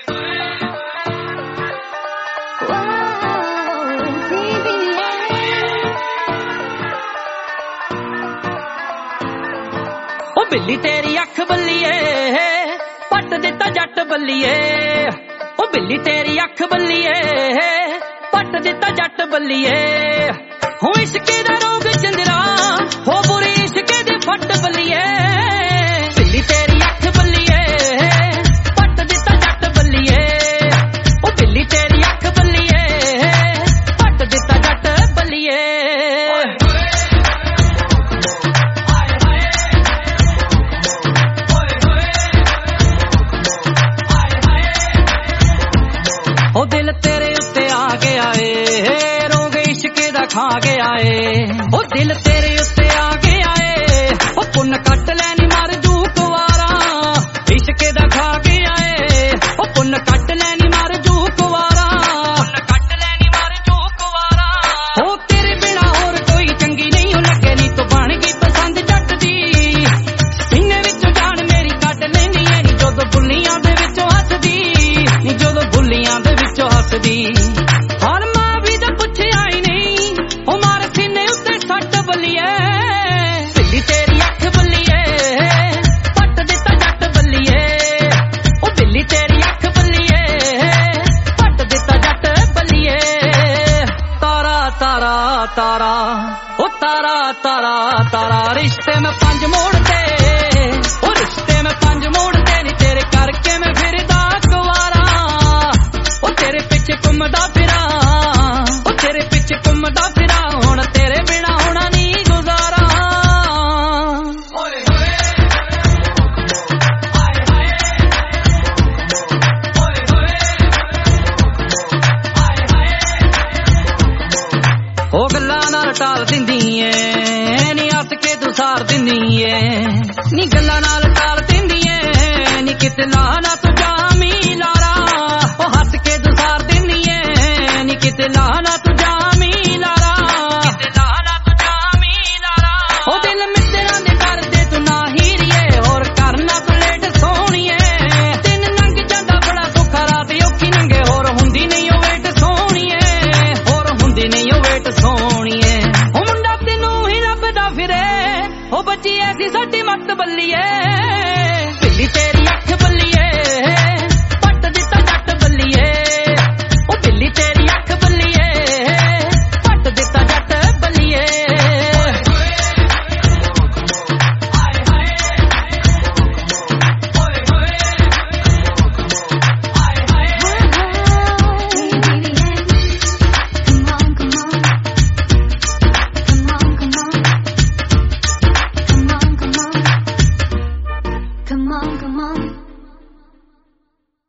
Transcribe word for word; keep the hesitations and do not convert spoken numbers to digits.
बिल्ली तेरी अख बल्लिए पट दिता जट बल्लिए ओ बिल्ली तेरी अख बल्लिए पट दिता जट बल्लिए हो इश्के दा रोग चंदरा हो बुरी इश्के दे फट बल्लिए बिल्ली तेरी अख बल्लिए पट दिता जट बल्लिए ओ बिल्ली तेरी अख बल्लिए पट दिता जट बल्लिए ओ दिल तेरे उत्ते आ गया ए रोग इश्के दा खा गया ए ओ दिल तेरे उत्ते आ गया ए ओ पुन कट लैनी मर जू कुवारा इश्के दा खा गया ए ओ पुन कट लैनी मर जू कुवारा पुन कट लैनी मर जू कुवारा ओ तेरे बिना होर कोई चंगी नहीं लगे नी तो बन गई पसंद जट दी इन्ने विचों जान मेरी कट लैनी ऐ नी जदों बुल्लियां दे विचों हसदी नी जदों बुल्लियां दे विचों हसदी हर मां भी तो पुछया ही नहीं ओ मार सीने उत्ते सट बल्लिए बिल्ली तेरी अख बल्लिए पट दिता जट बल्लिए ओ बिल्ली तेरी अख बल्लिए पट दिता जट बल्लिए तारा तारा तारा ओ तारा तारा तारा रिश्ते में पंज मोड़ दे ओ रिश्ते में पंज मोड़ दे नी तेरे करके मैं फिरदा कुवारा ओ तेरे पिछे घुमदा फिरा ओ तेरे पिछे घुमदा फिरा हुण तेरे बिना होना नहीं गुजारा ओ गल्लां नाल टाल दिंदी ऐ नी हस के तू सार दिंदी ऐ नी गल्लां नाल टाल दिंदी ऐ नी किते ला ना तू जामी लारा ओ हस के तू सार दिंदी ऐ नी किते ला ना तू